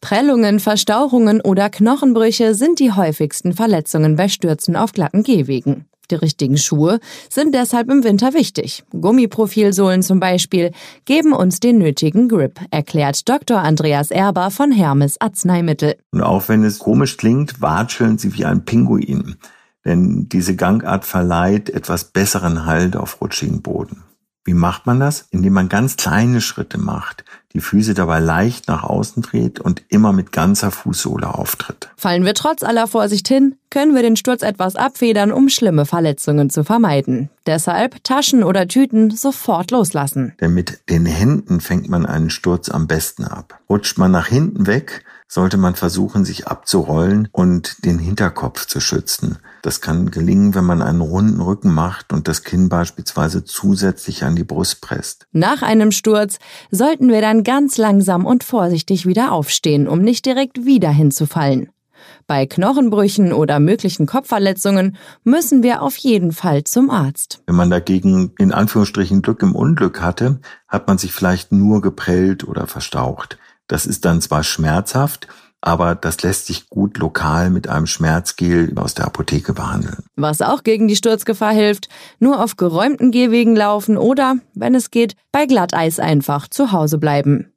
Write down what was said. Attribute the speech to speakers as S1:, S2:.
S1: Prellungen, Verstauchungen oder Knochenbrüche sind die häufigsten Verletzungen bei Stürzen auf glatten Gehwegen. Die richtigen Schuhe sind deshalb im Winter wichtig. Gummiprofilsohlen zum Beispiel geben uns den nötigen Grip, erklärt Dr. Andreas Erber von Hermes Arzneimittel.
S2: Und auch wenn es komisch klingt, watscheln sie wie ein Pinguin. Denn diese Gangart verleiht etwas besseren Halt auf rutschigen Boden. Wie macht man das? Indem man ganz kleine Schritte macht, die Füße dabei leicht nach außen dreht und immer mit ganzer Fußsohle auftritt.
S1: Fallen wir trotz aller Vorsicht hin, können wir den Sturz etwas abfedern, um schlimme Verletzungen zu vermeiden. Deshalb Taschen oder Tüten sofort loslassen.
S2: Denn mit den Händen fängt man einen Sturz am besten ab. Rutscht man nach hinten weg, sollte man versuchen, sich abzurollen und den Hinterkopf zu schützen. Das kann gelingen, wenn man einen runden Rücken macht und das Kinn beispielsweise zusätzlich an die Brust presst.
S1: Nach einem Sturz sollten wir dann ganz langsam und vorsichtig wieder aufstehen, um nicht direkt wieder hinzufallen. Bei Knochenbrüchen oder möglichen Kopfverletzungen müssen wir auf jeden Fall zum Arzt.
S2: Wenn man dagegen in Anführungsstrichen Glück im Unglück hatte, hat man sich vielleicht nur geprellt oder verstaucht. Das ist dann zwar schmerzhaft, aber das lässt sich gut lokal mit einem Schmerzgel aus der Apotheke behandeln.
S1: Was auch gegen die Sturzgefahr hilft, nur auf geräumten Gehwegen laufen oder, wenn es geht, bei Glatteis einfach zu Hause bleiben.